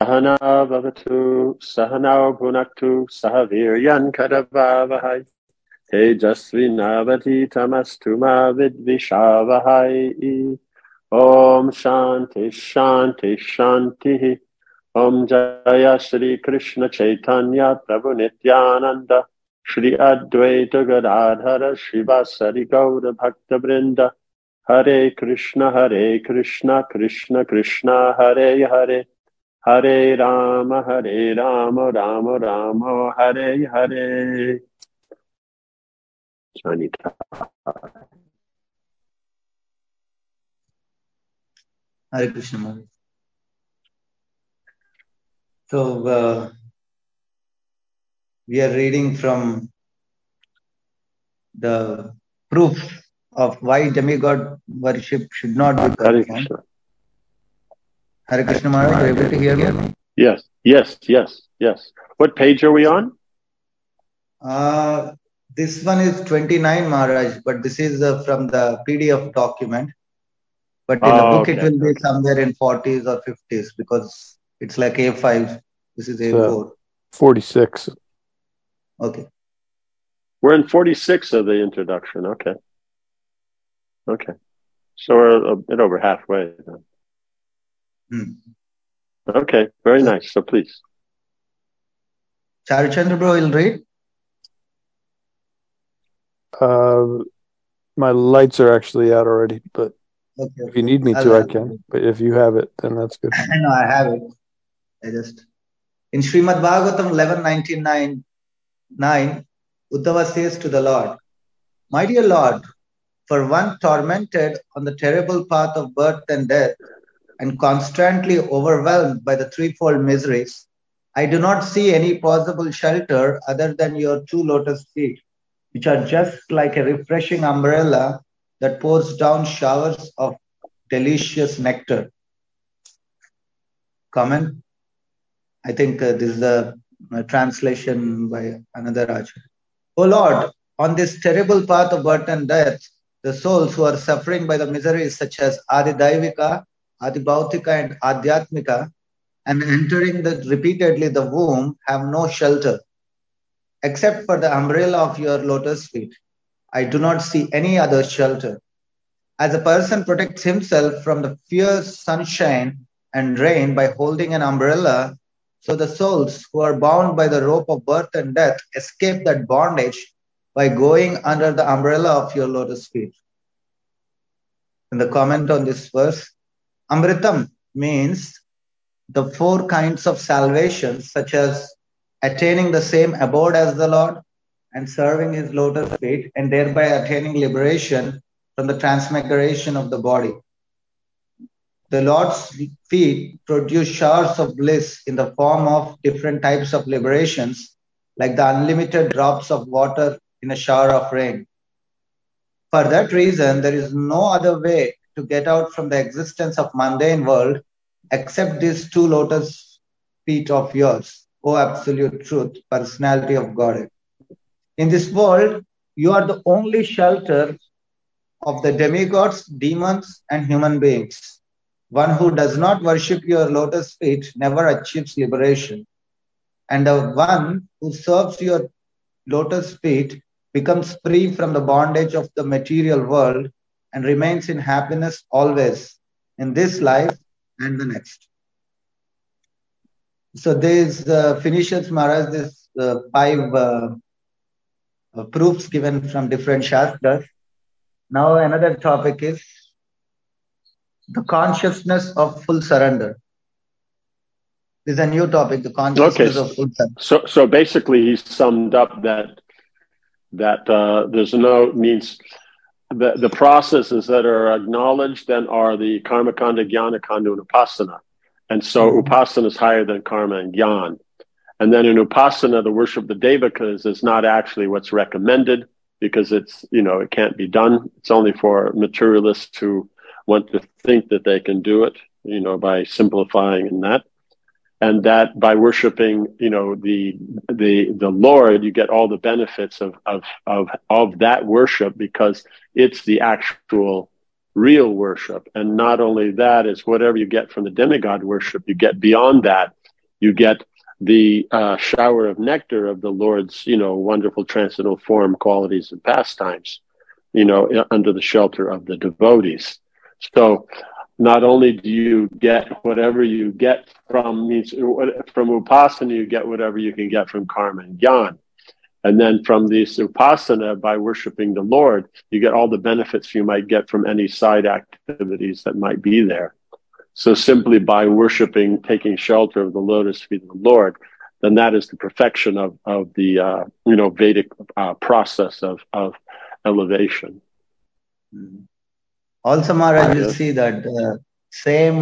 Sahana Bhavatu Sahanao Bhunaktu Sahaviryan Kadavavahai Tejasvi Navati Tamastuma Vidvishavahai. Om Shanti Shanti Shanti. Om Jaya Shri Krishna Chaitanya Prabhu Nityananda Shri Advaita Gadadhara Shivasari Gaura Bhakta Vrinda. Hare Krishna Krishna Krishna Hare Hare Hare Rama Rama Rama Hare Hare. Sanita. Hare Krishna Maharaj. So we are reading from the proof of why demigod worship should not be performed. Hare Krishna. Hare Krishna Maharaj, are you able to hear me? Yes. What page are we on? This one is 29, Maharaj, but this is from the PDF document. But in the book, it will be somewhere in 40s or 50s because it's like A5. This is A4. 46. Okay. We're in 46 of the introduction. Okay. So we're a bit over halfway then. Okay, very nice. So please. Charichandra bro will read. My lights are actually out already, but okay. If you need me to, I can. But if you have it, then that's good. No, I have it. In Srimad Bhagavatam 11:99, Uddhava says to the Lord, "My dear Lord, for one tormented on the terrible path of birth and death and constantly overwhelmed by the threefold miseries, I do not see any possible shelter other than your two lotus feet, which are just like a refreshing umbrella that pours down showers of delicious nectar." Comment? I think this is a translation by another Acharya. "O Lord, on this terrible path of birth and death, the souls who are suffering by the miseries such as Adi Daivika, Adi Bhautika, and Adhyatmika, and entering repeatedly the womb, have no shelter. Except for the umbrella of your lotus feet, I do not see any other shelter. As a person protects himself from the fierce sunshine and rain by holding an umbrella, so the souls who are bound by the rope of birth and death escape that bondage by going under the umbrella of your lotus feet." In the comment on this verse, Amritam means the four kinds of salvation, such as attaining the same abode as the Lord and serving his lotus feet, and thereby attaining liberation from the transmigration of the body. The Lord's feet produce showers of bliss in the form of different types of liberations, like the unlimited drops of water in a shower of rain. For that reason, there is no other way to get out from the existence of mundane world except these two lotus feet of yours, O Absolute Truth, Personality of Godhead. In this world, you are the only shelter of the demigods, demons, and human beings. One who does not worship your lotus feet never achieves liberation. And the one who serves your lotus feet becomes free from the bondage of the material world and remains in happiness always, in this life and the next. So this finishes, Maharaj, this 5 proofs given from different Shastras. Now another topic is the consciousness of full surrender. This is a new topic, the consciousness of full surrender. So basically he summed up that there's no means the processes that are acknowledged then are the karma kanda, jnana kanda, and upasana. And so upasana is higher than karma and jnana. And then in upasana, the worship of the devakas is not actually what's recommended because it's, it can't be done. It's only for materialists who want to think that they can do it, by simplifying in that. And that by worshiping, the Lord, you get all the benefits of that worship because it's the actual real worship. And not only that, it's whatever you get from the demigod worship, you get beyond that You get the shower of nectar of the Lord's, wonderful transcendental form, qualities, and pastimes, under the shelter of the devotees. So not only do you get whatever you get from upasana, you get whatever you can get from karma and jnana. And then from this upasana, by worshiping the Lord, you get all the benefits you might get from any side activities that might be there. So simply by worshiping, taking shelter of the lotus feet of the Lord, then that is the perfection of the Vedic process of elevation. Also, Maharaj, you see that same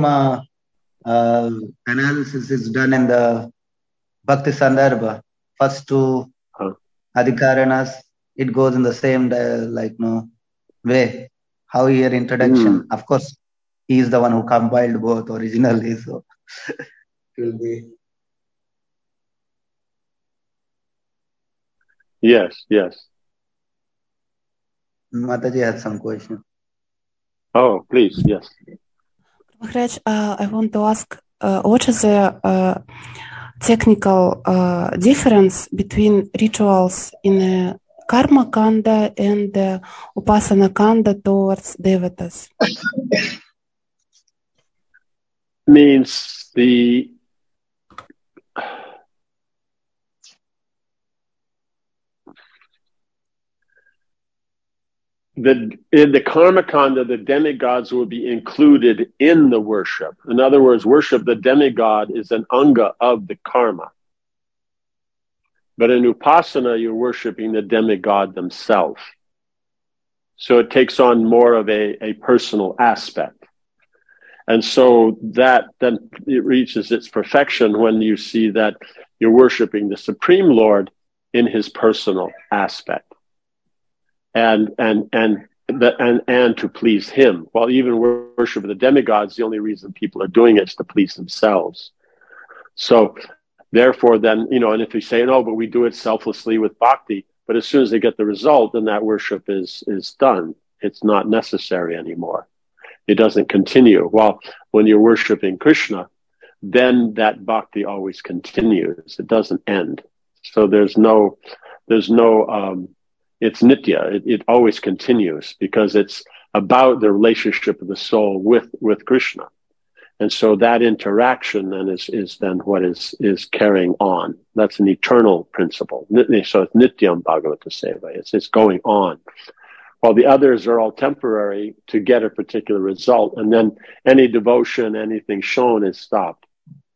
analysis is done in the Bhakti Sandarbha. First two Adhikaranas, it goes in the same way. How here introduction, of course, he is the one who compiled both originally, so it will be. Yes. Mataji had some question. Oh, please, yes. Maharaj, I want to ask, what is the technical difference between rituals in Karma Kanda and Upasana Kanda towards devatas? Means in the Karma Kanda, the demigods will be included in the worship. In other words, worship the demigod is an anga of the karma. But in Upasana, you're worshiping the demigod themselves. So it takes on more of a personal aspect. And so that then it reaches its perfection when you see that you're worshiping the Supreme Lord in his personal aspect. And to please him. While even worship of the demigods, the only reason people are doing it is to please themselves. So therefore then, and if you say, no, but we do it selflessly with bhakti, but as soon as they get the result, then that worship is done. It's not necessary anymore. It doesn't continue. While when you're worshiping Krishna, then that bhakti always continues. It doesn't end. So there's no it's nitya. It always continues because it's about the relationship of the soul with Krishna. And so that interaction then is then what is carrying on. That's an eternal principle. So it's nityam bhagavata seva. It's going on. While the others are all temporary to get a particular result. And then any devotion, anything shown is stopped.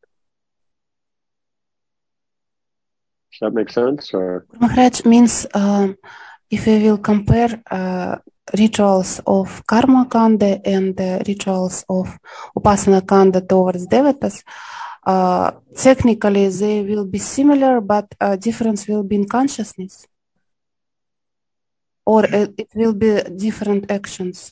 Does that make sense? Or Maharaj, means if we will compare rituals of Karma Kanda and rituals of Upasana Kanda towards devatas, technically they will be similar, but difference will be in consciousness. Or it will be different actions.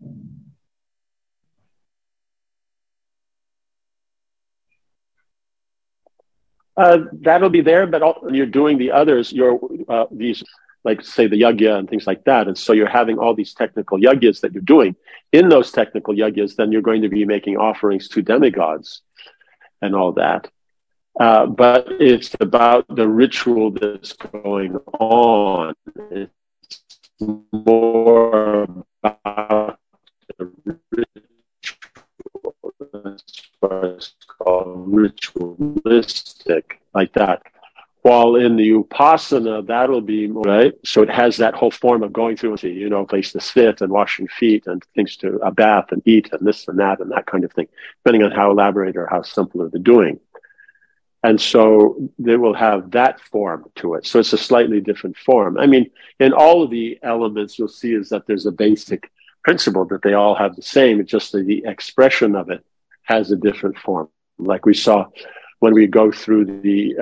That'll be there, but you're doing the others, these, like say the yajna and things like that. And so you're having all these technical yajnas that you're doing. In those technical yajnas, then you're going to be making offerings to demigods and all that. But it's about the ritual that's going on. It's more about the ritual. That's what it's called, ritualistic, like that. While in the Upasana, that'll be more, right? So it has that whole form of going through, place to sit and washing feet and things to a bath and eat and this and that kind of thing, depending on how elaborate or how simple they're doing. And so they will have that form to it. So it's a slightly different form. I mean, in all of the elements, you'll see is that there's a basic principle that they all have the same. It's just that the expression of it has a different form. Like we saw when we went through the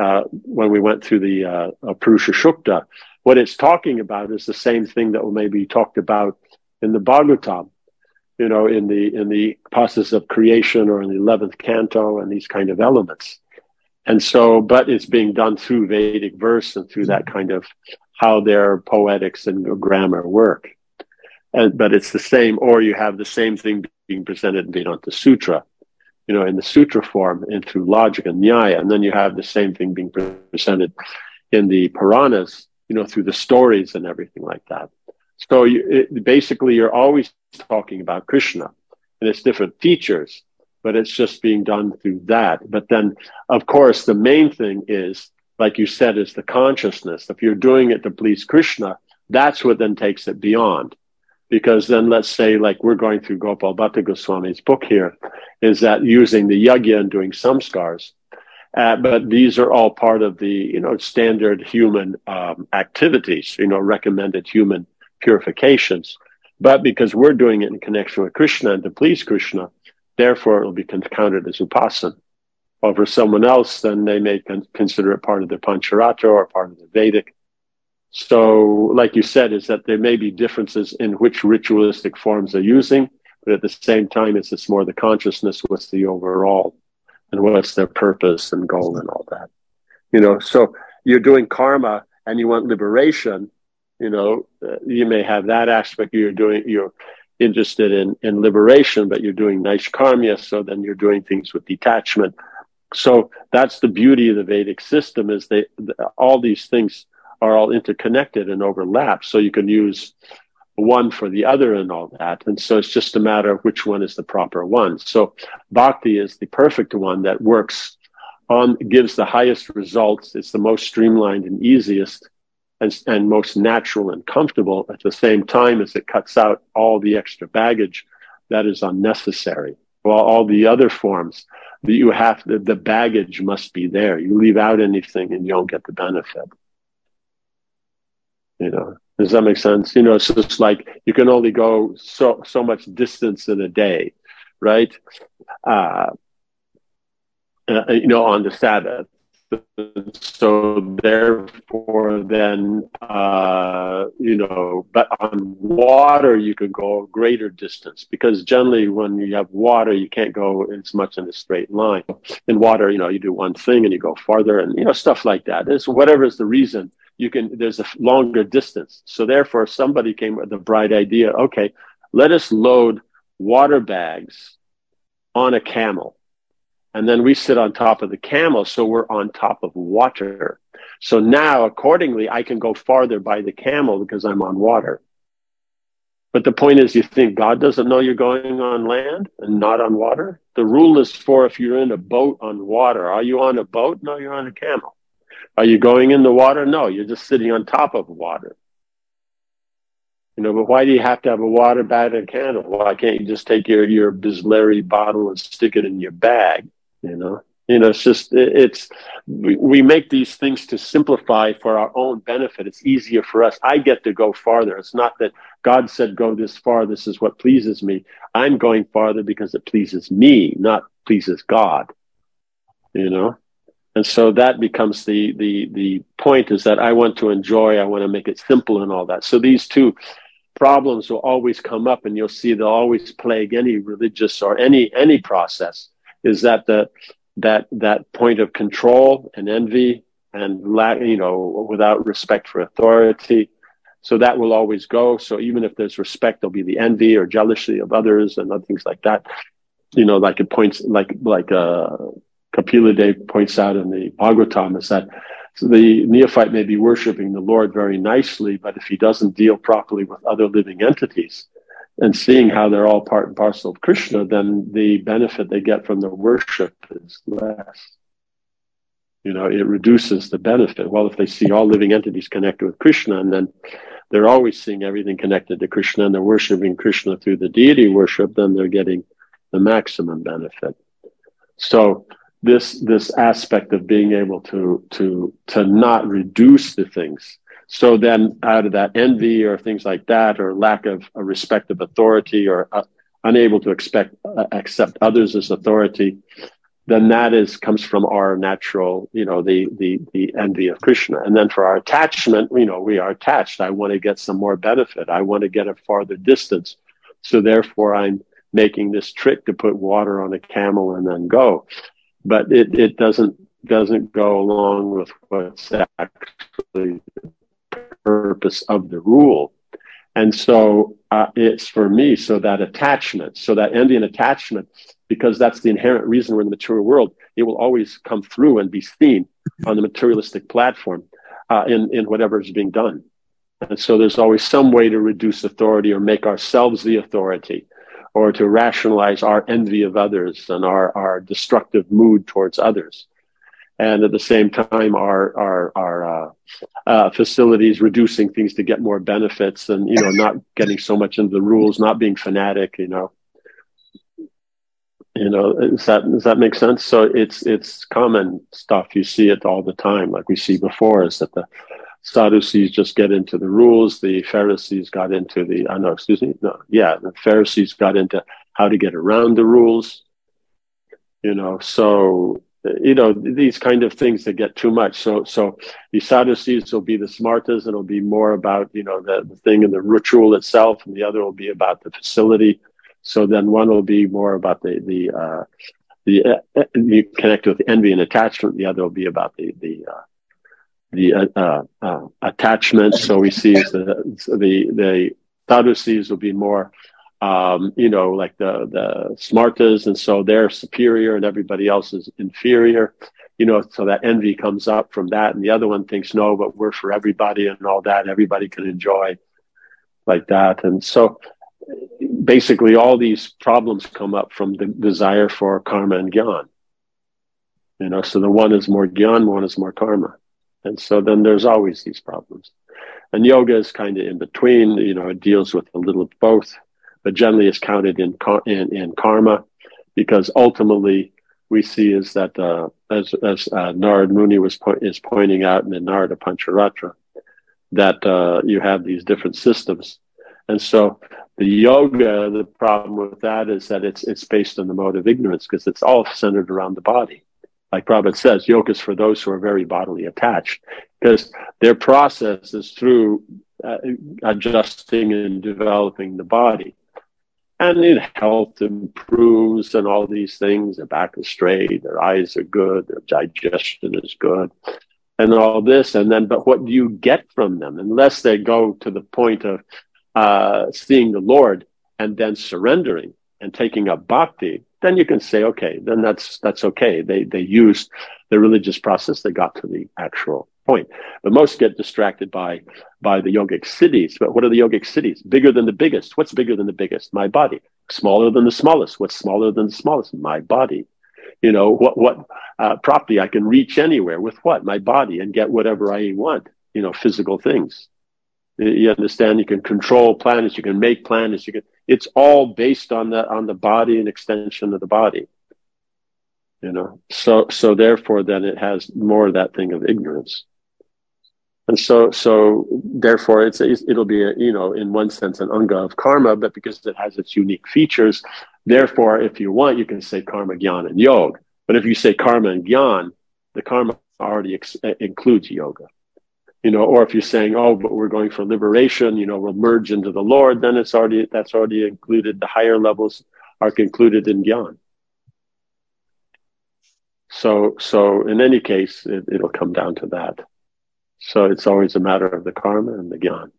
Purusha Shukta, what it's talking about is the same thing that will maybe talked about in the Bhagavatam, in the process of creation or in the 11th canto and these kind of elements. And so, but it's being done through Vedic verse and through that kind of how their poetics and grammar work. But it's the same, or you have the same thing being presented in Vedanta Sutra. in the sutra form and through logic and nyaya. And then you have the same thing being presented in the Puranas, through the stories and everything like that. So basically you're always talking about Krishna, and it's different features, but it's just being done through that. But then, of course, the main thing is, like you said, is the consciousness. If you're doing it to please Krishna, that's what then takes it beyond. Because then let's say, like we're going through Gopal Bhatta Goswami's book here, is that using the yajna and doing samskars. But these are all part of the, standard human activities, recommended human purifications. But because we're doing it in connection with Krishna and to please Krishna, therefore it will be counted as upasana. Or for someone else, then they may consider it part of the Pancharatra or part of the Vedic. So, like you said, is that there may be differences in which ritualistic forms they're using, but at the same time, it's more the consciousness, what's the overall, and what's their purpose and goal and all that. So you're doing karma and you want liberation, you may have that aspect. You're interested in liberation, but you're doing Naishkarmya, so then you're doing things with detachment. So that's the beauty of the Vedic system, is all these things are all interconnected and overlap. So you can use one for the other and all that. And so it's just a matter of which one is the proper one. So bhakti is the perfect one that gives the highest results. It's the most streamlined and easiest and most natural and comfortable at the same time as it cuts out all the extra baggage that is unnecessary. While all the other forms, the baggage must be there. You leave out anything and you don't get the benefit. Does that make sense? It's just like you can only go so much distance in a day, right? On the Sabbath. So therefore then, but on water, you can go a greater distance, because generally when you have water, you can't go as much in a straight line. In water, you do one thing and you go farther and, stuff like that. It's whatever is the reason. There's a longer distance. So therefore somebody came with the bright idea, okay, let us load water bags on a camel. And then we sit on top of the camel, so we're on top of water. So now, accordingly, I can go farther by the camel because I'm on water. But the point is, you think God doesn't know you're going on land and not on water? The rule is for if you're in a boat on water. Are you on a boat? No, you're on a camel. Are you going in the water? No, you're just sitting on top of water. But why do you have to have a water bag and a candle? Why can't you just take your Bisleri bottle and stick it in your bag? It's just, we make these things to simplify for our own benefit. It's easier for us. I get to go farther. It's not that God said, go this far. This is what pleases me. I'm going farther because it pleases me, not pleases God, And so that becomes the point, is that I want to enjoy, I want to make it simple and all that. So these two problems will always come up, and you'll see they'll always plague any religious or any process, is that that point of control and envy and without respect for authority. So that will always go. So even if there's respect, there'll be the envy or jealousy of others and other things like that. Like it points, like Kapila Dev points out in the Bhagavatam, is that the neophyte may be worshiping the Lord very nicely, but if he doesn't deal properly with other living entities and seeing how they're all part and parcel of Krishna, then the benefit they get from the worship is less. It reduces the benefit. Well, if they see all living entities connected with Krishna, and then they're always seeing everything connected to Krishna, and they're worshiping Krishna through the deity worship, then they're getting the maximum benefit. So this aspect of being able to not reduce the things. So then out of that envy or things like that, or lack of a respect of authority, or unable to accept others as authority, then that comes from our natural, the envy of Krishna. And then for our attachment, we are attached. I want to get some more benefit. I want to get a farther distance. So therefore I'm making this trick to put water on a camel and then go. But it doesn't go along with what's actually the purpose of the rule. And so it's for me, so that attachment, so that envy and attachment because that's the inherent reason we're in the material world. It will always come through and be seen on the materialistic platform in whatever is being done. And so there's always some way to reduce authority or make ourselves the authority, or to rationalize our envy of others and our destructive mood towards others. And at the same time, our facilities reducing things to get more benefits, and, not getting so much into the rules, not being fanatic, does that make sense? So it's common stuff. You see it all the time, like we see before, is that the Sadducees just get into the rules. The Pharisees got into the Pharisees got into how to get around the rules. So these kind of things that get too much. So the Sadducees will be the smartest, and it'll be more about the thing and the ritual itself, and the other will be about the facility. So then one will be more about the connect with envy and attachment. The other will be about the attachment. So we see is the Sadducees will be more, like the smartest, and so they're superior and everybody else is inferior. So that envy comes up from that, and the other one thinks, no, but we're for everybody and all that. Everybody can enjoy like that, and so basically all these problems come up from the desire for karma and gyan. So the one is more gyan, one is more karma. And so then there's always these problems. And yoga is kind of in between, it deals with a little of both, but generally is counted in karma, because ultimately we see is that, as Narad Muni is pointing out in the Narada Pancharatra, that you have these different systems. And so the yoga, the problem with that is that it's based on the mode of ignorance, because it's all centered around the body. Like Prabhupada says, yoga is for those who are very bodily attached, because their process is through adjusting and developing the body. And health improves and all these things. Their back is straight, their eyes are good, their digestion is good, and all this. And then, but what do you get from them? Unless they go to the point of seeing the Lord and then surrendering and taking up bhakti, then you can say, okay, then that's okay. They used the religious process, they got to the actual point. But most get distracted by the yogic cities. But what are the yogic cities? Bigger than the biggest. What's bigger than the biggest? My body. Smaller than the smallest. What's smaller than the smallest? My body. What property I can reach anywhere with what? My body, and get whatever I want, physical things. You understand? You can control planets, you can make planets, it's all based on the body and extension of the body. So therefore then it has more of that thing of ignorance. And so therefore it'll be in one sense an anga of karma, but because it has its unique features, therefore if you want, you can say karma, jnana, and yoga. But if you say karma and jnana, the karma already includes yoga. Or if you're saying, oh, but we're going for liberation, we'll merge into the Lord, then that's already included. The higher levels are included in Gyan. So in any case, it'll come down to that. So it's always a matter of the karma and the Gyan.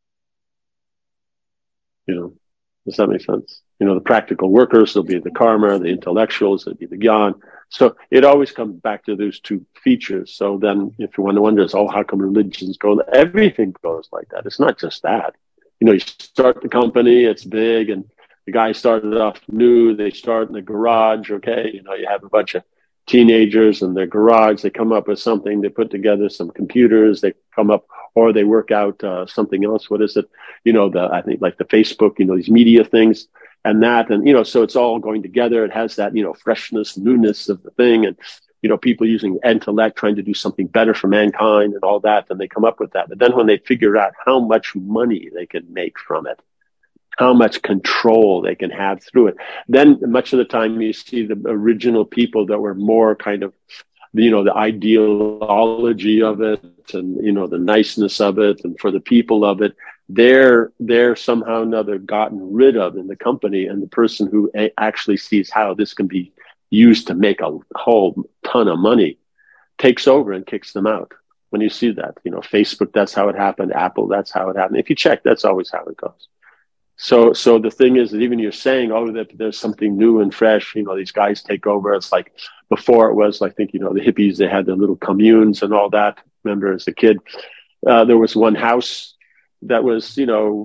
Does that make sense? The practical workers will be the karma, the intellectuals will be the Gyan. So it always comes back to those two features. So then if you want to wonder, how come religions go? Everything goes like that. It's not just that. You start the company, it's big, and the guy started off new, they start in the garage, okay? You have a bunch of teenagers in their garage, they come up with something, they put together some computers, they come up, or they work out something else. What is it? I think like the Facebook, these media things. And so it's all going together. It has that, freshness, newness of the thing. And, people using intellect, trying to do something better for mankind and all that. And they come up with that. But then when they figure out how much money they can make from it, how much control they can have through it, then much of the time you see the original people that were more kind of, the ideology of it and, the niceness of it and for the people of it, they're somehow or another gotten rid of in the company, and the person who actually sees how this can be used to make a whole ton of money takes over and kicks them out. When you see that, Facebook, that's how it happened. Apple, that's how it happened. If you check, that's always how it goes. So the thing is that even you're saying, oh, that there's something new and fresh, these guys take over. It's like before it was, I think, the hippies, they had their little communes and all that. Remember as a kid, there was one house that was,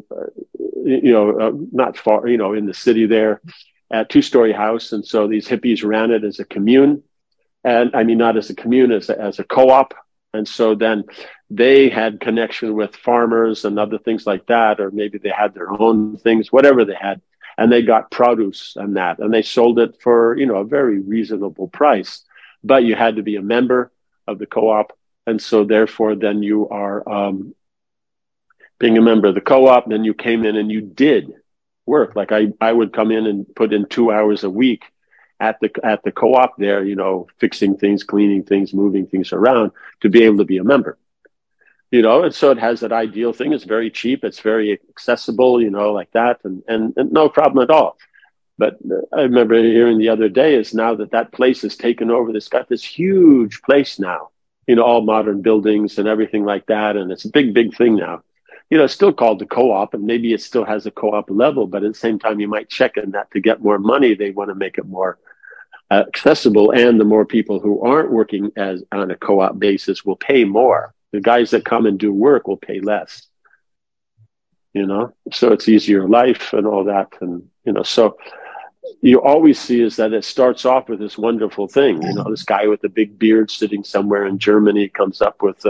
not far, in the city there, a 2-story house. And so these hippies ran it as a commune. And I mean, not as a commune, as a co-op. And so then they had connection with farmers and other things like that, or maybe they had their own things, whatever they had, and they got produce and that, and they sold it for, a very reasonable price. But you had to be a member of the co-op. And so therefore, then you are being a member of the co-op, then you came in and you did work. Like I would come in and put in 2 hours a week at the co-op there, fixing things, cleaning things, moving things around to be able to be a member, and so it has that ideal thing. It's very cheap. It's very accessible, like that. And no problem at all. But I remember hearing the other day is now that place is taken over. It's got this huge place now, all modern buildings and everything like that. And it's a big, big thing now. It's still called the co-op, and maybe it still has a co-op level, but at the same time, you might check in that to get more money. They want to make it more accessible, and the more people who aren't working as on a co-op basis will pay more. The guys that come and do work will pay less, so it's easier life and all that. And, so you always see is that it starts off with this wonderful thing. This guy with the big beard sitting somewhere in Germany comes up with,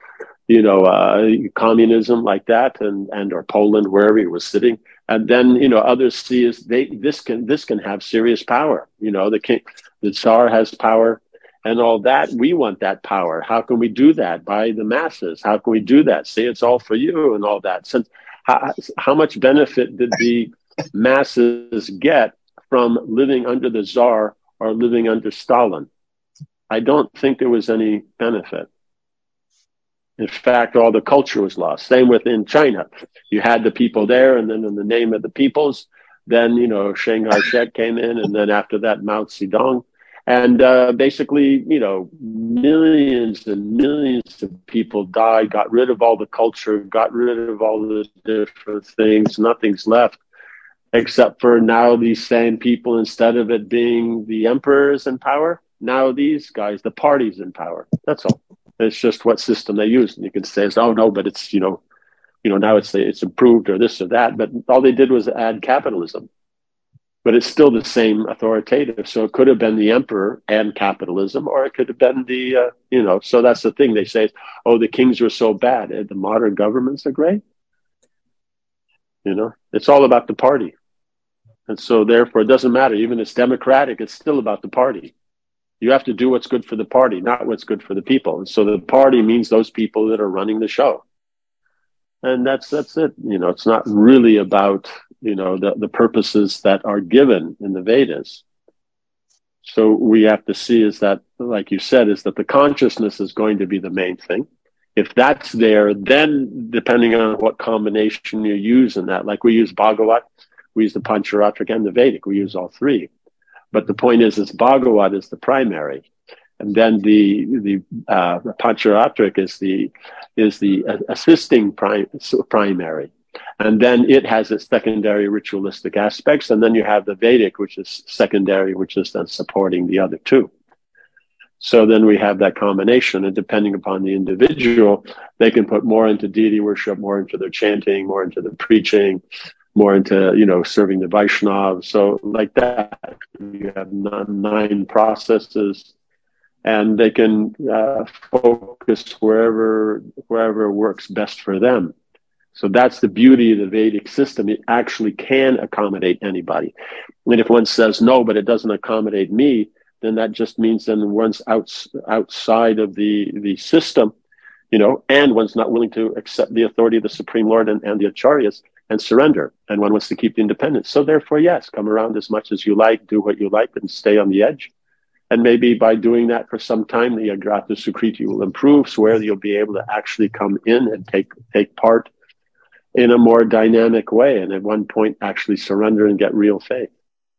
communism like that, and or Poland, wherever he was sitting. And then, others see is this can have serious power. The Tsar has power and all that. We want that power. How can we do that? By the masses. How can we do that? Say it's all for you and all that. Since how much benefit did the masses get from living under the Tsar or living under Stalin? I don't think there was any benefit. In fact, all the culture was lost. Same within China. You had the people there, and then in the name of the peoples, then, Chiang Kai-shek came in, and then after that, Mao Zedong. And basically, millions and millions of people died, got rid of all the culture, got rid of all the different things. Nothing's left, except for now these same people, instead of it being the emperors in power, now these guys, the party's in power. That's all. It's just what system they use. And you can say, oh, no, but it's, now it's improved or this or that. But all they did was add capitalism. But it's still the same authoritative. So it could have been the emperor and capitalism, or it could have been the, so that's the thing. They say, oh, the kings were so bad. The modern governments are great. It's all about the party. And so therefore, it doesn't matter. Even if it's democratic, it's still about the party. You have to do what's good for the party, not what's good for the people. And so the party means those people that are running the show. And that's it. It's not really about, the purposes that are given in the Vedas. So we have to see is that, like you said, is that the consciousness is going to be the main thing. If that's there, then depending on what combination you use in that, like we use Bhagavat, we use the Pancharatric and the Vedic, we use all three. But the point is Bhagavat is the primary, and then the Pancharatric is the assisting primary, and then it has its secondary ritualistic aspects, and then you have the Vedic, which is secondary, which is then supporting the other two. So then we have that combination, and depending upon the individual, they can put more into deity worship, more into their chanting, more into the preaching, more into, serving the Vaishnavas. So like that, you have 9 processes, and they can focus wherever works best for them. So that's the beauty of the Vedic system. It actually can accommodate anybody. And if one says, no, but it doesn't accommodate me, then that just means then one's outside of the system, and one's not willing to accept the authority of the Supreme Lord and the Acharyas, and surrender, and one wants to keep the independence. So therefore, yes, come around as much as you like, do what you like, and stay on the edge. And maybe by doing that for some time, the Agrata Sukriti will improve, so where you'll be able to actually come in and take part in a more dynamic way, and at one point actually surrender and get real faith.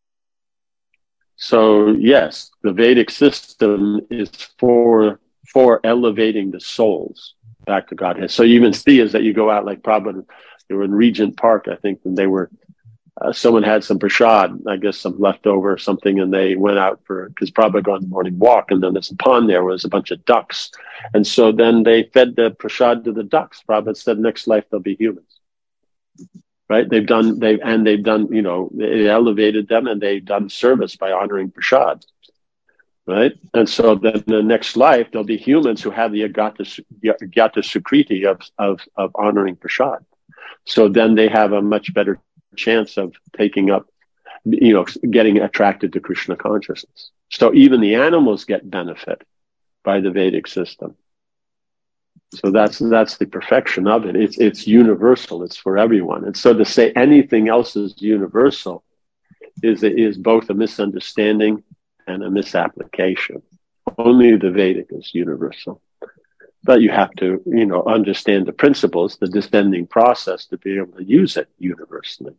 So yes, the Vedic system is for elevating the souls back to Godhead. So you even see is that you go out like Prabhupada, They were in Regent Park, I think, and they were, someone had some prasad, I guess some leftover or something, and they went out because Prabhupada got on the morning walk, and then there's a pond there was a bunch of ducks. And so then they fed the prasad to the ducks. Prabhupada said, next life they'll be humans. Right? They've done, they elevated them, and they've done service by honoring prasad. Right? And so then in the next life, there'll be humans who have the Gyata Sukriti of honoring prasad. So then they have a much better chance of taking up, getting attracted to Krishna consciousness. So even the animals get benefit by the Vedic system. So that's the perfection of it. It's universal. It's for everyone. And so to say anything else is universal is both a misunderstanding and a misapplication. Only the Vedic is universal. But you have to, understand the principles, the descending process, to be able to use it universally.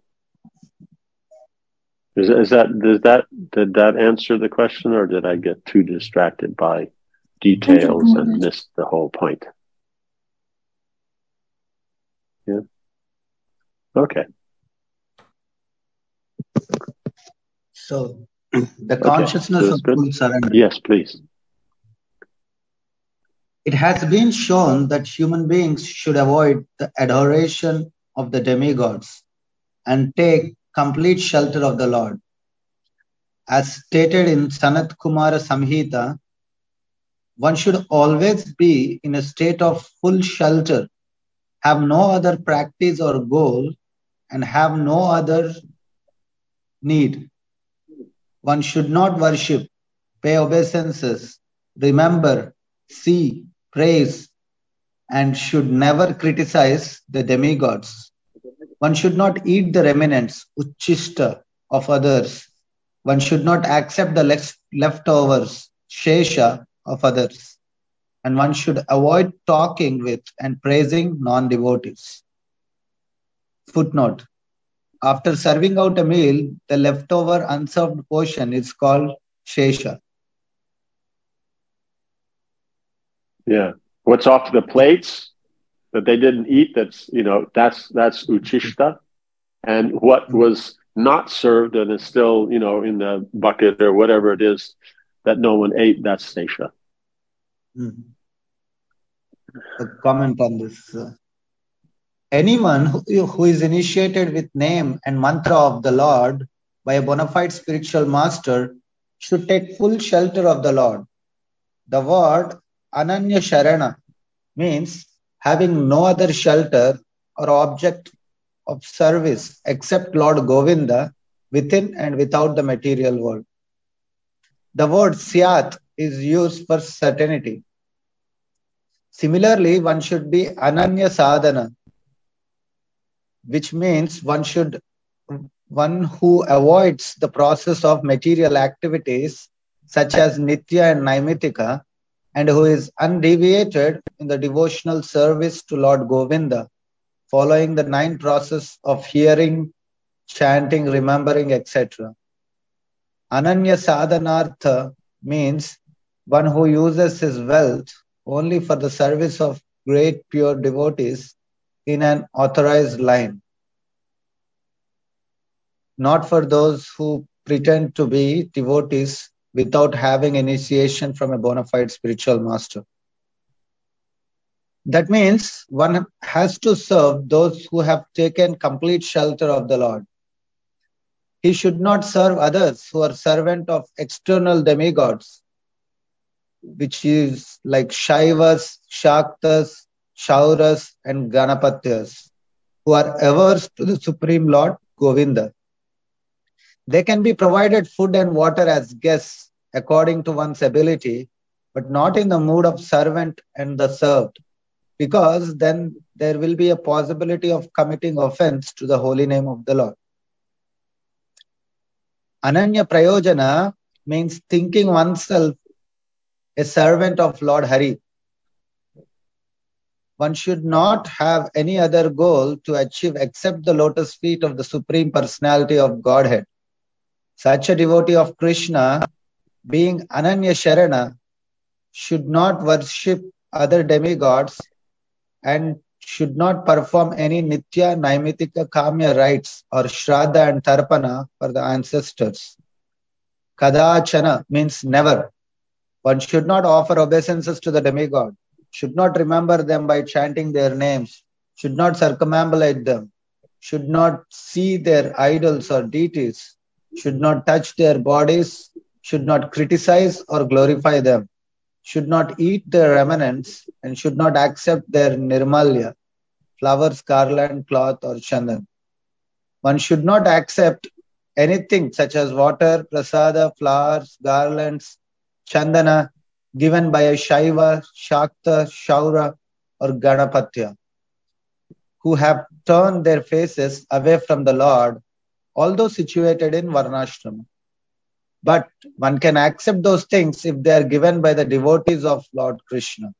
Did that answer the question, or did I get too distracted by details and missed the whole point? Yeah. Okay. So the consciousness of full surrender. Yes, please. It has been shown that human beings should avoid the adoration of the demigods and take complete shelter of the Lord. As stated in Sanat Kumara Samhita, one should always be in a state of full shelter, have no other practice or goal, and have no other need. One should not worship, pay obeisances, remember, see, praise, and should never criticize the demigods. One should not eat the remnants, uchishta, of others. One should not accept the leftovers, shesha, of others. And one should avoid talking with and praising non-devotees. Footnote. After serving out a meal, the leftover unserved portion is called shesha. Yeah. What's off the plates that they didn't eat, that's uchishta. And what was not served and is still, in the bucket or whatever it is that no one ate, that's shesha. A comment on this. Anyone who is initiated with name and mantra of the Lord by a bona fide spiritual master should take full shelter of the Lord. The word Ananya Sharana means having no other shelter or object of service except Lord Govinda within and without the material world. The word Syat is used for certainty. Similarly, one should be Ananya Sadhana, which means one who avoids the process of material activities such as Nitya and Naimitika, and who is undeviated in the devotional service to Lord Govinda, following the 9 process of hearing, chanting, remembering, etc. Ananya Sadhanartha means one who uses his wealth only for the service of great pure devotees in an authorized line, not for those who pretend to be devotees without having initiation from a bona fide spiritual master. That means one has to serve those who have taken complete shelter of the Lord. He should not serve others who are servant of external demigods, which is like Shaivas, Shaktas, Shauras, and Ganapatyas, who are averse to the Supreme Lord Govinda. They can be provided food and water as guests according to one's ability, but not in the mood of servant and the served, because then there will be a possibility of committing offense to the holy name of the Lord. Ananya Prayojana means thinking oneself a servant of Lord Hari. One should not have any other goal to achieve except the lotus feet of the Supreme Personality of Godhead. Such a devotee of Krishna, being Ananya Sharana, should not worship other demigods and should not perform any Nitya, Naimitika, Kamya rites or Shraddha and Tarpana for the ancestors. Kadachana means never. One should not offer obeisances to the demigod, should not remember them by chanting their names, should not circumambulate them, should not see their idols or deities, should not touch their bodies, should not criticize or glorify them, should not eat their remnants, and should not accept their nirmalya, flowers, garland, cloth, or chandan. One should not accept anything such as water, prasada, flowers, garlands, chandana, given by a Shaiva, Shakta, Shaura, or Ganapatya, who have turned their faces away from the Lord, although situated in Varnashrama. But one can accept those things if they are given by the devotees of Lord Krishna.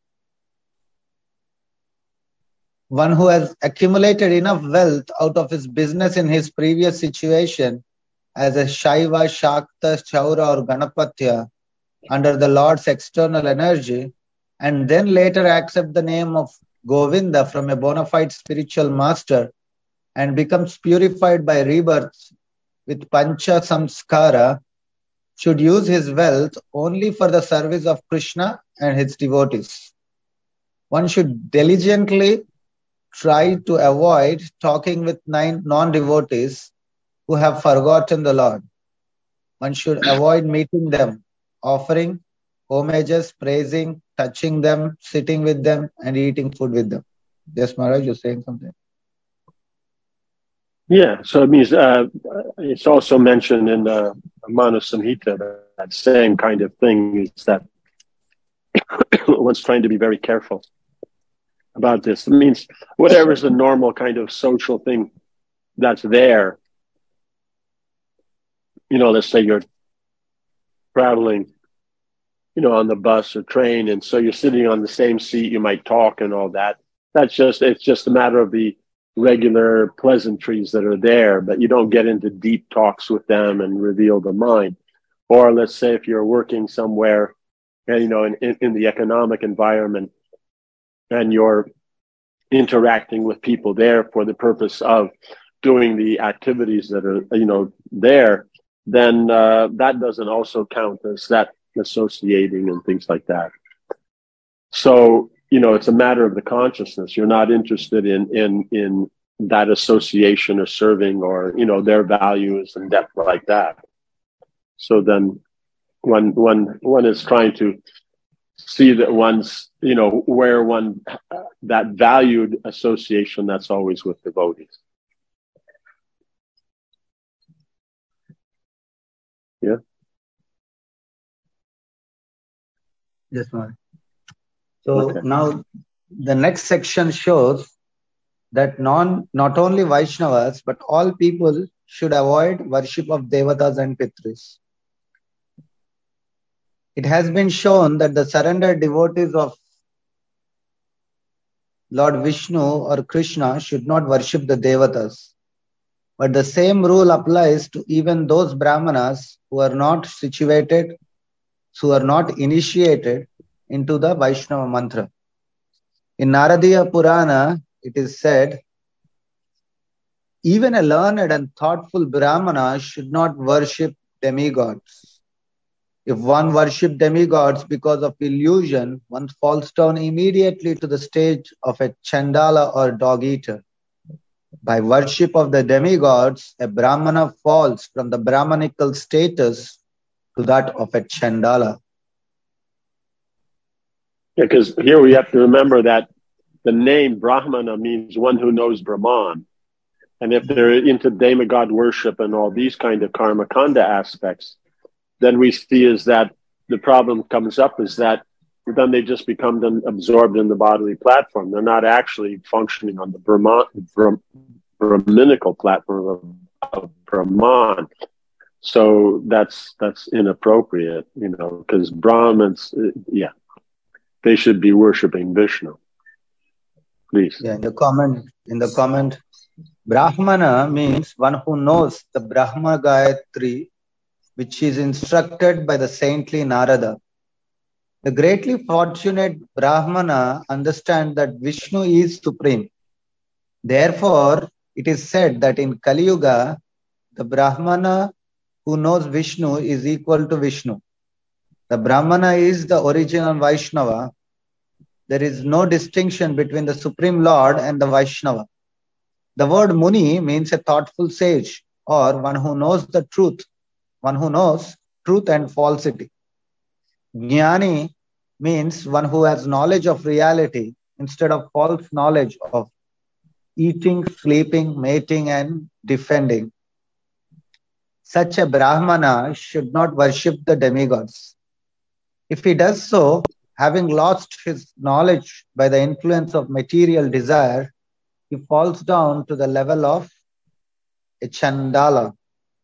One who has accumulated enough wealth out of his business in his previous situation as a Shaiva, Shakta, Shaura, or Ganapatya under the Lord's external energy, and then later accept the name of Govinda from a bona fide spiritual master and becomes purified by rebirth with Pancha Samskara, should use his wealth only for the service of Krishna and his devotees. One should diligently try to avoid talking with non-devotees who have forgotten the Lord. One should avoid meeting them, offering homages, praising, touching them, sitting with them, and eating food with them. Yes, Maharaj, you're saying something? Yeah, so it means it's also mentioned in the Manu Samhita, that same kind of thing is that one's trying to be very careful about this. It means whatever is a normal kind of social thing that's there, let's say you're traveling, on the bus or train, and so you're sitting on the same seat, you might talk and all that. It's just a matter of the regular pleasantries that are there, but you don't get into deep talks with them and reveal the mind. Or let's say if you're working somewhere, and in the economic environment, and you're interacting with people there for the purpose of doing the activities that are there, then that doesn't also count as that associating and things like that. So it's a matter of the consciousness. You're not interested in that association or serving or their values and depth like that. So then one is trying to see that one's where that valued association, that's always with devotees. Yeah. Yes, ma'am. So now the next section shows that not only Vaishnavas, but all people should avoid worship of Devatas and Pitris. It has been shown that the surrendered devotees of Lord Vishnu or Krishna should not worship the Devatas. But the same rule applies to even those Brahmanas who are not situated, who are not initiated into the Vaishnava mantra. In Naradiya Purana, it is said, even a learned and thoughtful Brahmana should not worship demigods. If one worships demigods because of illusion, one falls down immediately to the stage of a Chandala or dog-eater. By worship of the demigods, a Brahmana falls from the Brahmanical status to that of a Chandala. Yeah, because here we have to remember that the name Brahmana means one who knows Brahman. And if they're into demigod worship and all these kind of karma kanda aspects, then we see is that the problem comes up is that then they just become absorbed in the bodily platform. They're not actually functioning on the Brahminical platform of Brahman. So that's inappropriate, because Brahmins, they should be worshipping Vishnu. Please. Yeah, in the comment, Brahmana means one who knows the Brahma Gayatri, which is instructed by the saintly Narada. The greatly fortunate Brahmana understands that Vishnu is supreme. Therefore, it is said that in Kali Yuga, the Brahmana who knows Vishnu is equal to Vishnu. The Brahmana is the original Vaishnava. There is no distinction between the Supreme Lord and the Vaishnava. The word Muni means a thoughtful sage, or one who knows the truth, one who knows truth and falsity. Jnani means one who has knowledge of reality instead of false knowledge of eating, sleeping, mating, and defending. Such a Brahmana should not worship the demigods. If he does so, having lost his knowledge by the influence of material desire, he falls down to the level of a Chandala.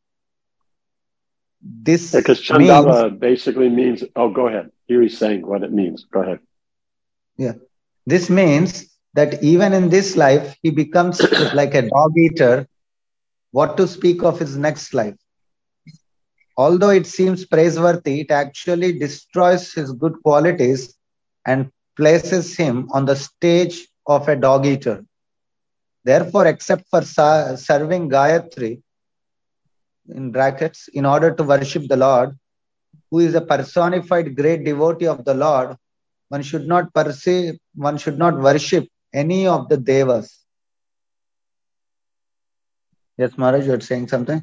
This because Chandala basically means, oh, go ahead. Here he's saying what it means. Go ahead. Yeah. This means that even in this life, he becomes like a dog eater. What to speak of his next life? Although it seems praiseworthy, it actually destroys his good qualities and places him on the stage of a dog eater. Therefore, except for serving Gayatri, in brackets, in order to worship the Lord, who is a personified great devotee of the Lord, one should not worship any of the devas. Yes, Maharaj, you are saying something?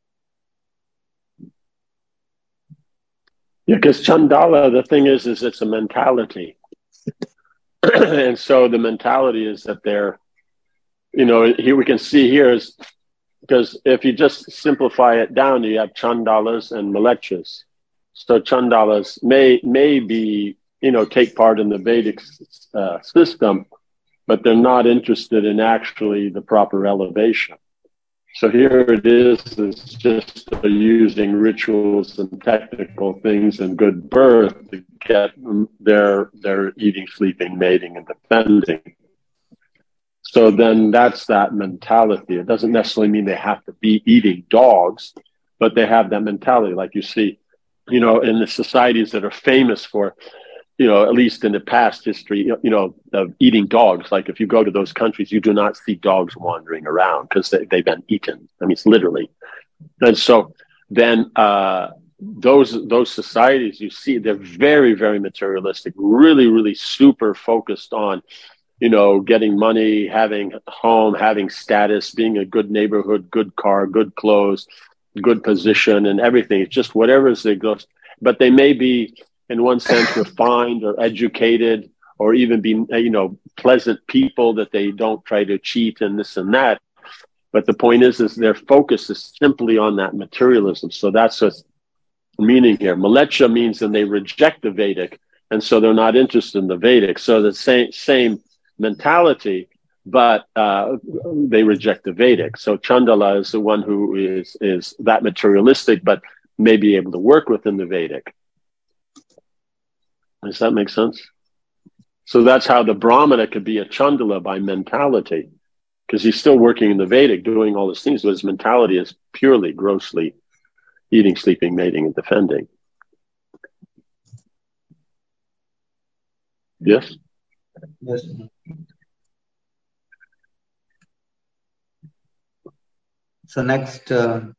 Yeah, because Chandala, the thing is it's a mentality. And so the mentality is that they're, here we can see here is, because if you just simplify it down, you have Chandalas and Mlechas. So Chandalas may be, take part in the Vedic system, but they're not interested in actually the proper elevation. So here it is, it's just using rituals and technical things and good birth to get their eating, sleeping, mating, and defending. So then that's that mentality. It doesn't necessarily mean they have to be eating dogs, but they have that mentality. Like you see, in the societies that are famous for, at least in the past history, of eating dogs. Like if you go to those countries, you do not see dogs wandering around because they've been eaten. I mean, it's literally. And so then those societies, you see, they're very, very materialistic, really, really super focused on, getting money, having a home, having status, being a good neighborhood, good car, good clothes, good position and everything. It's just whatever they go. But they may be, in one sense, refined or educated, or even be, pleasant people that they don't try to cheat and this and that. But the point is their focus is simply on that materialism. So that's what's meaning here. Malecha means that they reject the Vedic, and so they're not interested in the Vedic. So the same mentality, but they reject the Vedic. So Chandala is the one who is that materialistic, but may be able to work within the Vedic. Does that make sense? So that's how the Brahmana could be a Chandala by mentality, because he's still working in the Vedic, doing all these things, but his mentality is purely, grossly eating, sleeping, mating, and defending. Yes? Yes. So next,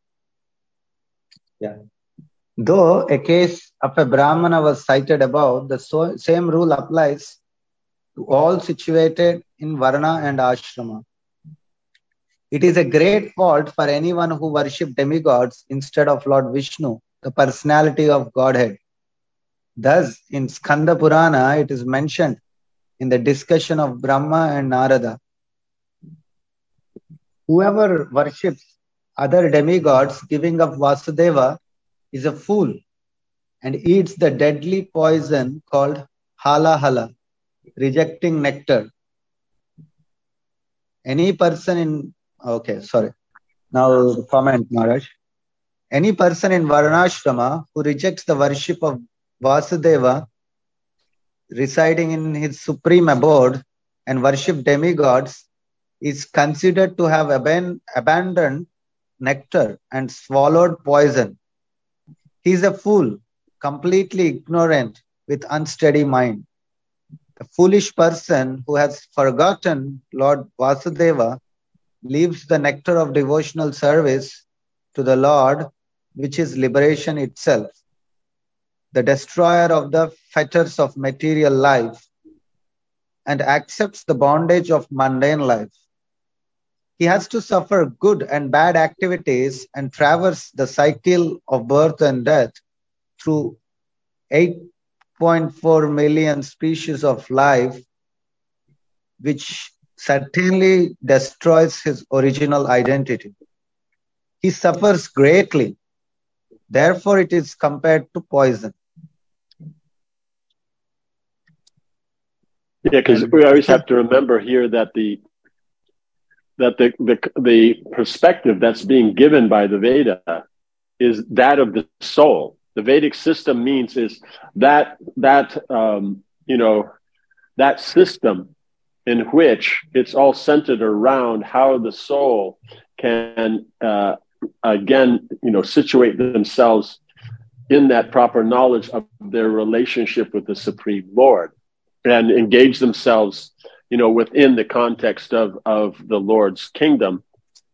Though a case of a Brahmana was cited above, the same rule applies to all situated in Varna and Ashrama. It is a great fault for anyone who worships demigods instead of Lord Vishnu, the personality of Godhead. Thus, in Skanda Purana, it is mentioned in the discussion of Brahma and Narada. Whoever worships other demigods, giving up Vasudeva, is a fool and eats the deadly poison called hala hala, rejecting nectar. Any person in... Now comment, Maharaj. Any person in Varnashrama who rejects the worship of Vasudeva, residing in his supreme abode, and worship demigods, is considered to have abandoned nectar and swallowed poison. He is a fool, completely ignorant, with unsteady mind. A foolish person who has forgotten Lord Vasudeva leaves the nectar of devotional service to the Lord, which is liberation itself, the destroyer of the fetters of material life, and accepts the bondage of mundane life. He has to suffer good and bad activities and traverse the cycle of birth and death through 8.4 million species of life, which certainly destroys his original identity. He suffers greatly. Therefore, it is compared to poison. Yeah, because we always have to remember here that the perspective that's being given by the Veda is that of the soul. The Vedic system means is that system in which it's all centered around how the soul can situate themselves in that proper knowledge of their relationship with the Supreme Lord and engage themselves, within the context of the Lord's kingdom,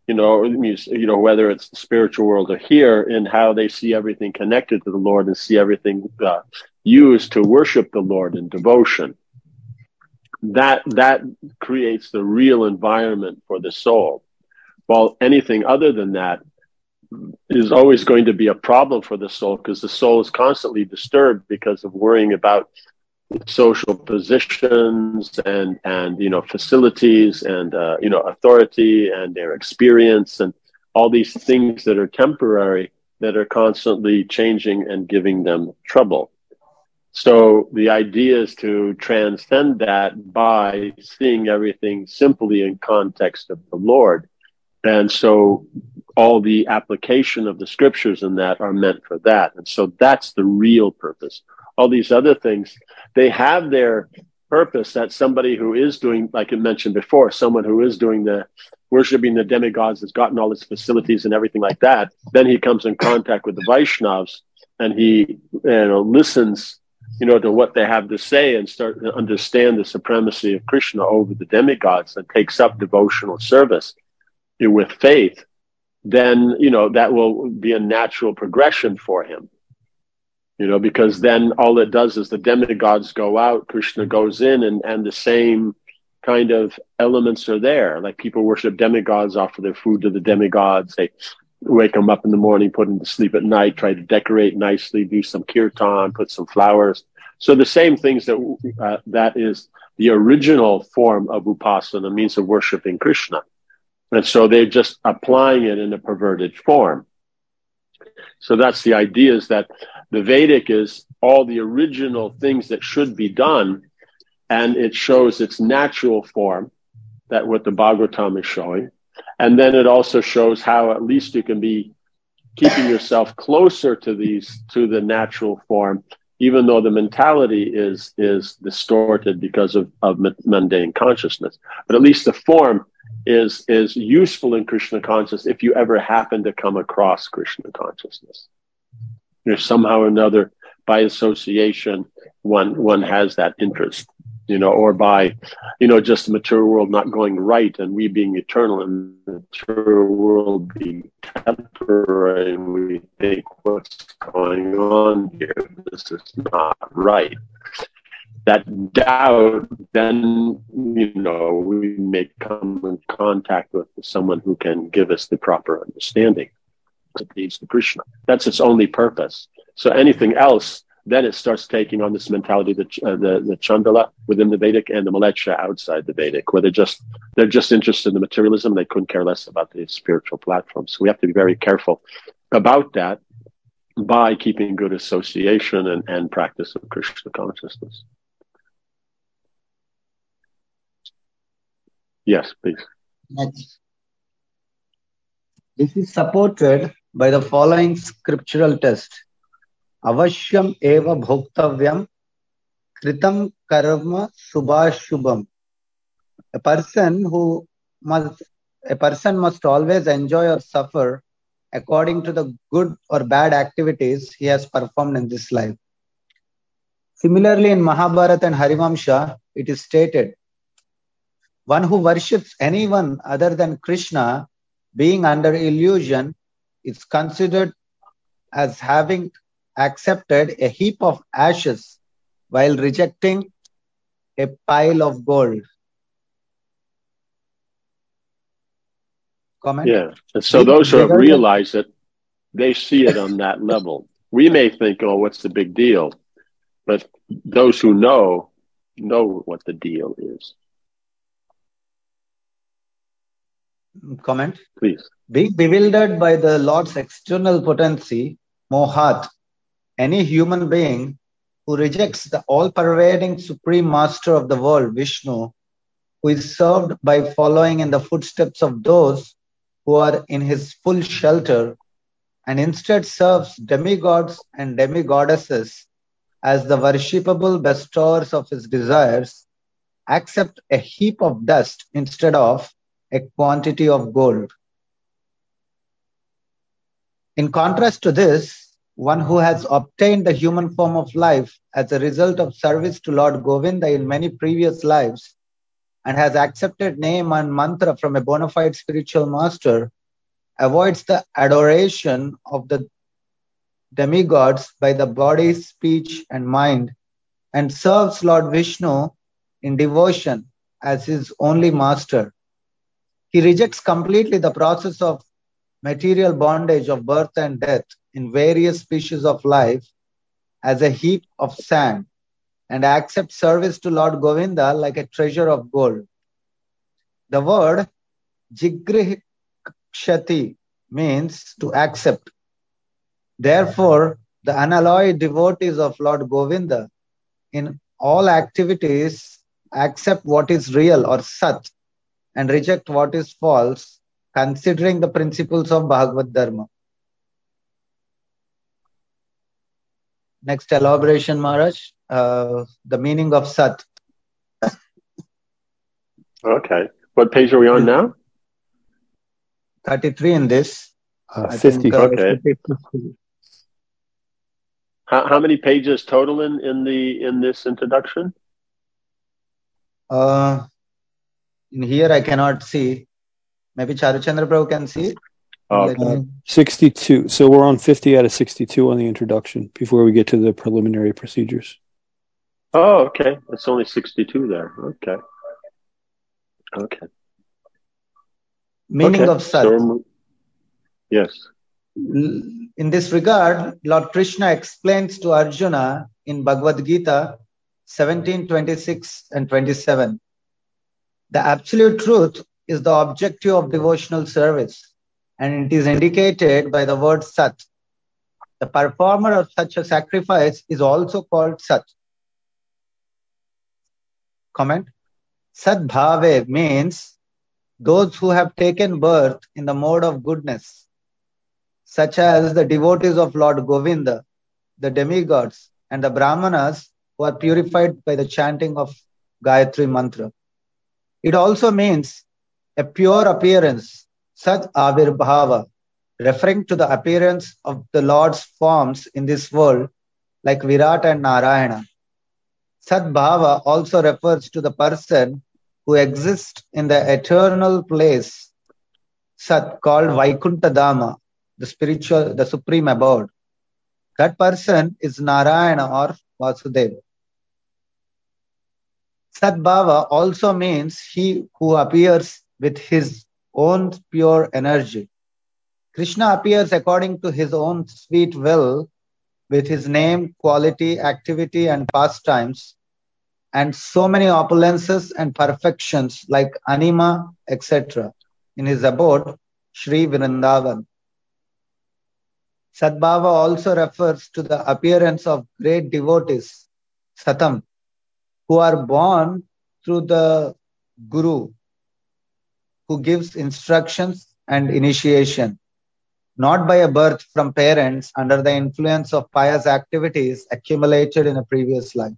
whether it's the spiritual world or here, in how they see everything connected to the Lord and see everything used to worship the Lord in devotion. That creates the real environment for the soul. While anything other than that is always going to be a problem for the soul, because the soul is constantly disturbed because of worrying about social positions and facilities and authority and their experience and all these things that are temporary, that are constantly changing and giving them trouble. So the idea is to transcend that by seeing everything simply in context of the Lord. And so all the application of the scriptures in that are meant for that. And so that's the real purpose. All these other things, they have their purpose, that somebody who is doing, like I mentioned before, someone who is doing the worshiping the demigods, has gotten all his facilities and everything like that, then he comes in contact with the Vaishnavas and he listens to what they have to say and start to understand the supremacy of Krishna over the demigods and takes up devotional service with faith, then, that will be a natural progression for him. Because then all it does is the demigods go out, Krishna goes in, and the same kind of elements are there. Like people worship demigods, offer their food to the demigods. They wake them up in the morning, put them to sleep at night, try to decorate nicely, do some kirtan, put some flowers. So the same things that is the original form of upasana, means of worshiping Krishna. And so they're just applying it in a perverted form. So that's the idea, is that the Vedic is all the original things that should be done, and it shows its natural form, that what the Bhagavatam is showing. And then it also shows how at least you can be keeping yourself closer to the natural form, even though the mentality is distorted because of mundane consciousness. But at least the form is useful in Krishna consciousness if you ever happen to come across Krishna consciousness. Somehow or another, by association, one has that interest, or by, just the material world not going right and we being eternal and the material world being temporary, and we think, what's going on here? This is not right. That doubt, then, we may come in contact with someone who can give us the proper understanding. It leads to Krishna. That's its only purpose. So anything else, then it starts taking on this mentality, the Chandala within the Vedic and the Mleccha outside the Vedic, where they're just interested in the materialism. They couldn't care less about the spiritual platform. So we have to be very careful about that by keeping good association and practice of Krishna consciousness. Yes, please. Next. This is supported by the following scriptural test. Avashyam eva bhoktavyam kritam karma subhashubham. A person must always enjoy or suffer according to the good or bad activities he has performed in this life. Similarly, in Mahabharata and Harivamsha, it is stated, one who worships anyone other than Krishna, being under illusion, is considered as having accepted a heap of ashes while rejecting a pile of gold. Comment? Yeah. And so those who have realized it, they see it on that level. We may think, oh, what's the big deal? But those who know what the deal is. Comment? Please. Being bewildered by the Lord's external potency, mohat, any human being who rejects the all-pervading supreme master of the world, Vishnu, who is served by following in the footsteps of those who are in his full shelter, and instead serves demigods and demigoddesses as the worshipable bestowers of his desires, accept a heap of dust instead of a quantity of gold. In contrast to this, one who has obtained the human form of life as a result of service to Lord Govinda in many previous lives and has accepted name and mantra from a bona fide spiritual master, avoids the adoration of the demigods by the body, speech, and mind, and serves Lord Vishnu in devotion as his only master. He rejects completely the process of material bondage of birth and death in various species of life as a heap of sand, and accepts service to Lord Govinda like a treasure of gold. The word jigrihikshati means to accept. Therefore, the unalloyed devotees of Lord Govinda in all activities accept what is real or sat and reject what is false, considering the principles of Bhagavad Dharma. Next elaboration, Maharaj, the meaning of sat. Okay. What page are we on now? 33 in this. 50. Okay. 50. How many pages total in this introduction? In here I cannot see. Maybe Charuchandra Prabhu can see. 62. So we're on 50 out of 62 on the introduction before we get to the preliminary procedures. Oh, okay. It's only 62 there. Okay. Meaning of Sat. So, yes. In this regard, Lord Krishna explains to Arjuna in Bhagavad Gita 17, 26 and 27. The absolute truth is the objective of devotional service, and it is indicated by the word Sat. The performer of such a sacrifice is also called Sat. Comment. Sat Bhave means those who have taken birth in the mode of goodness, such as the devotees of Lord Govinda, the demigods, and the Brahmanas who are purified by the chanting of Gayatri Mantra. It also means a pure appearance, Sat Avirbhava, referring to the appearance of the Lord's forms in this world, like Virat and Narayana. Sat Bhava also refers to the person who exists in the eternal place, Sat, called Vaikuntha Dhamma, the supreme abode. That person is Narayana or Vasudeva. Sadbhava also means he who appears with his own pure energy. Krishna appears according to his own sweet will with his name, quality, activity and pastimes, and so many opulences and perfections like Anima, etc. in his abode, Sri Vrindavan. Sadbhava also refers to the appearance of great devotees, Satam, who are born through the Guru, who gives instructions and initiation, not by a birth from parents under the influence of pious activities accumulated in a previous life.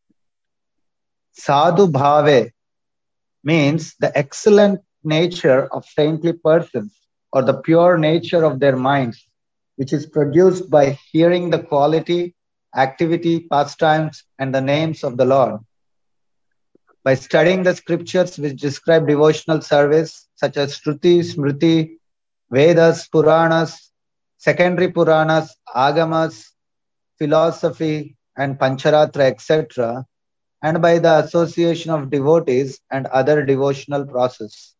Sadhu Bhave means the excellent nature of saintly persons or the pure nature of their minds, which is produced by hearing the quality, activity, pastimes, and the names of the Lord. By studying the scriptures which describe devotional service, such as Shruti, Smriti, Vedas, Puranas, secondary Puranas, Agamas, philosophy, and Pancharatra, etc., and by the association of devotees and other devotional process.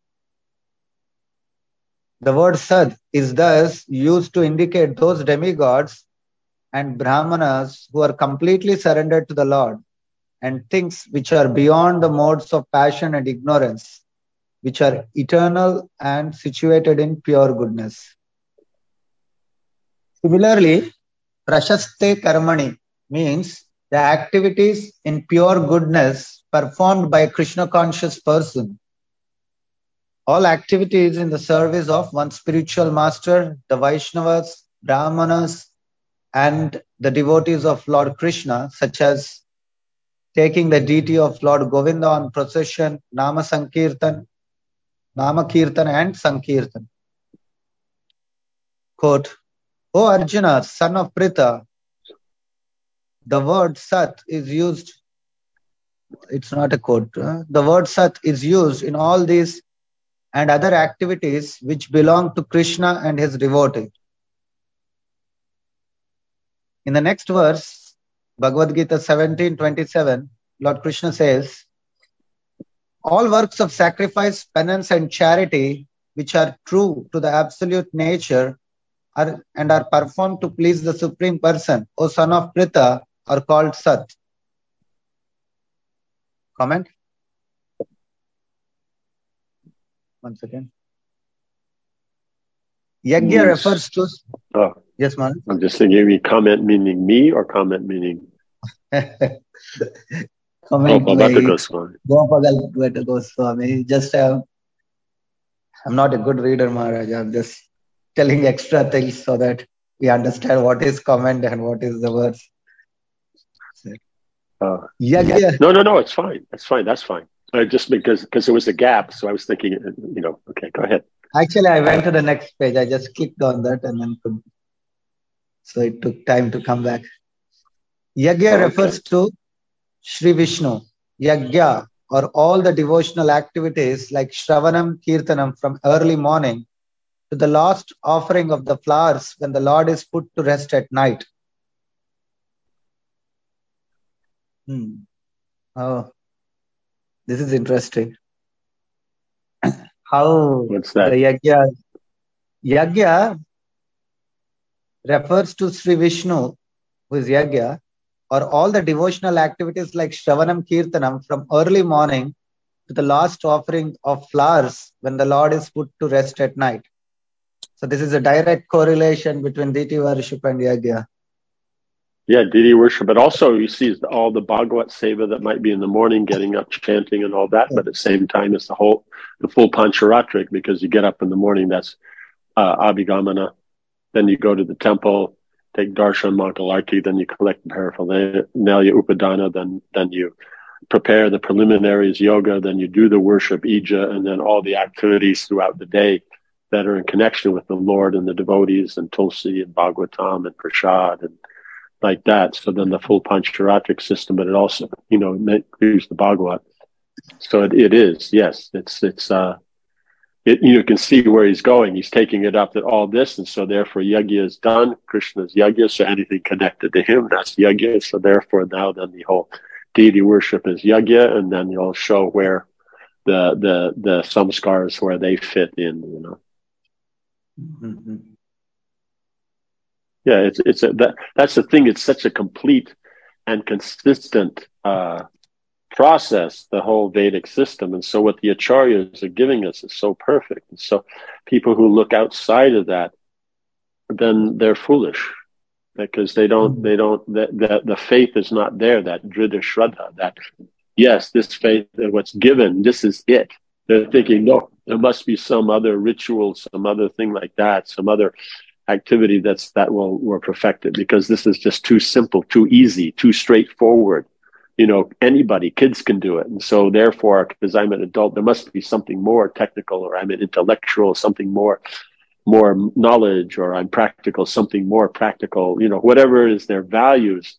The word Sad is thus used to indicate those demigods and Brahmanas who are completely surrendered to the Lord, and things which are beyond the modes of passion and ignorance, which are eternal and situated in pure goodness. Similarly, Prashaste Karmani means the activities in pure goodness performed by a Krishna conscious person. All activities in the service of one spiritual master, the Vaishnavas, Brahmanas, and the devotees of Lord Krishna, such as taking the deity of Lord Govinda on procession, Nama Kirtan and Sankirtan. Quote, O Arjuna, son of Pritha, the word Sat is used, it's not a quote, the word Sat is used in all these and other activities which belong to Krishna and his devotee. In the next verse, Bhagavad Gita 17:27, Lord Krishna says, all works of sacrifice, penance and charity which are true to the absolute nature are performed to please the Supreme Person, O son of Pritha, are called Sat. Comment? Once again. Yajna refers to... Oh. Yes, man. I'm just thinking, comment meaning me or comment meaning... Comment Gopal Goswami. Just, I'm not a good reader, Maharaj. I'm just telling extra things so that we understand what is comment and what is the verse. No, it's fine. That's fine. Just because there was a gap, so I was thinking, okay, go ahead. Actually, I went to the next page. I just clicked on that and then so it took time to come back. Yajna refers to Sri Vishnu. Yajna, or all the devotional activities like Shravanam, Kirtanam from early morning to the last offering of the flowers when the Lord is put to rest at night. Oh, this is interesting. How What's that? The Yajna refers to Sri Vishnu, who is Yajna, or all the devotional activities like Shravanam Kirtanam from early morning to the last offering of flowers when the Lord is put to rest at night. So this is a direct correlation between deity worship and Yajna. Yeah, deity worship, but also you see all the Bhagavat Seva that might be in the morning, getting up, chanting and all that, but at the same time it's the full Pancharatric, because you get up in the morning, that's Abhigamana, then you go to the temple, take Darshan, Mangalarti, then you collect paraphernalia, Upadana, then you prepare the preliminaries, yoga, then you do the worship, Ija, and then all the activities throughout the day that are in connection with the Lord and the devotees and Tulsi and Bhagavatam and Prasad and like that. So then the full Pancharatric system, but it also, includes the Bhagavat. So it is, yes, you can see where he's going. He's taking it up at all this, and so therefore Yajna is done. Krishna's Yajna, so anything connected to him, that's Yajna. So therefore now then the whole deity worship is Yajna, and then you'll show where the samskars, where they fit in, Mm-hmm. Yeah, that's the thing. It's such a complete and consistent process, the whole Vedic system. And so what the acharyas are giving us is so perfect. And so people who look outside of that, then they're foolish, because the faith is not there, that Dhrida Shraddha, that, yes, this faith, what's given, this is it. They're thinking, no, there must be some other ritual, some other thing like that, some other activity that will perfect it, because this is just too simple, too easy, too straightforward. Anybody, kids can do it. And so therefore, because I'm an adult, there must be something more technical, or I'm an intellectual, something more knowledge, or I'm practical, something more practical, whatever is their values.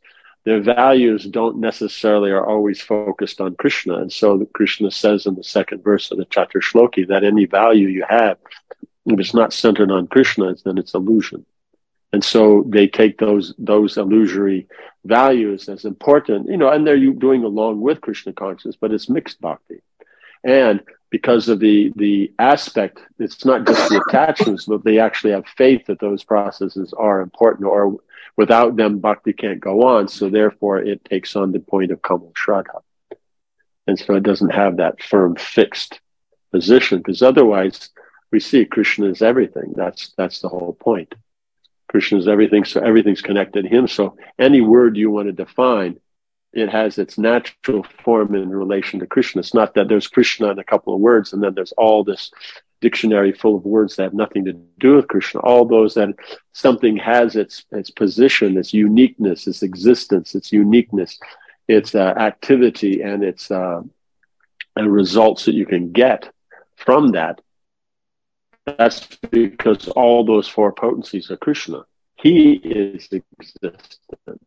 their values don't necessarily are always focused on Krishna. And so Krishna says in the second verse of the Chaturshloki that any value you have, if it's not centered on Krishna, then it's illusion. And so they take those illusory values as important, and they're doing along with Krishna consciousness, but it's mixed bhakti. And because of the aspect, it's not just the attachments, but they actually have faith that those processes are important, or without them, bhakti can't go on. So therefore, it takes on the point of Kamal Shraddha. And so it doesn't have that firm, fixed position, because otherwise we see Krishna is everything. That's the whole point. Krishna is everything, so everything's connected to him. So any word you want to define, it has its natural form in relation to Krishna. It's not that there's Krishna in a couple of words and then there's all this dictionary full of words that have nothing to do with Krishna. All those that something has its position, its uniqueness, its existence, its uniqueness, its activity, and its and results that you can get from that. That's because all those four potencies are Krishna. He is existence.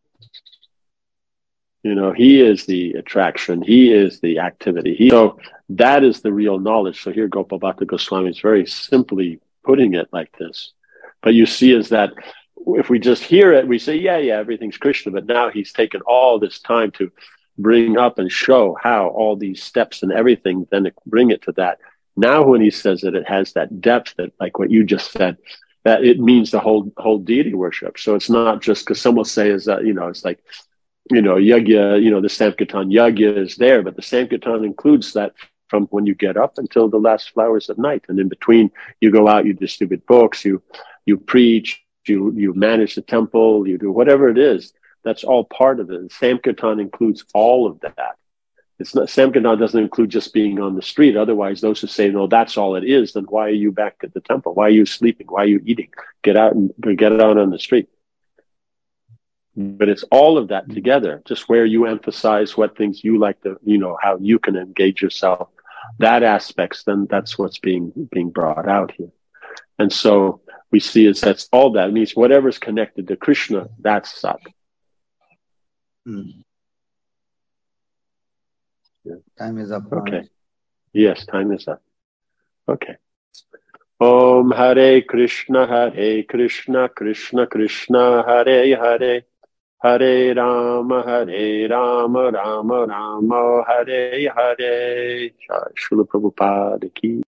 He is the attraction. He is the activity. So that is the real knowledge. So here Gopal Bhatta Goswami is very simply putting it like this. But you see is that if we just hear it, we say, yeah, everything's Krishna. But now he's taken all this time to bring up and show how all these steps and everything, then bring it to that. Now when he says it, it has that depth that, like what you just said, that it means the whole deity worship. So it's not just because some will say is that, it's like, yagya, the Sankirtan yagya is there, but the Sankirtan includes that from when you get up until the last flowers at night. And in between, you go out, you distribute books, you preach, you manage the temple, you do whatever it is. That's all part of it. And Sankirtan includes all of that. It's not, Sankirtan doesn't include just being on the street. Otherwise, those who say, no, that's all it is, then why are you back at the temple? Why are you sleeping? Why are you eating? Get out on the street. But it's all of that together, just where you emphasize what things you like to, how you can engage yourself, that aspects, then that's what's being brought out here. And so we see that's all that. It means whatever's connected to Krishna, that's Sat. Yeah. Time is up. Okay. Yes, time is up. Okay. Om Hare Krishna, Krishna Krishna, Hare Hare. Hare Rama, Rama Rama, Hare Hare. Srila Prabhupada ki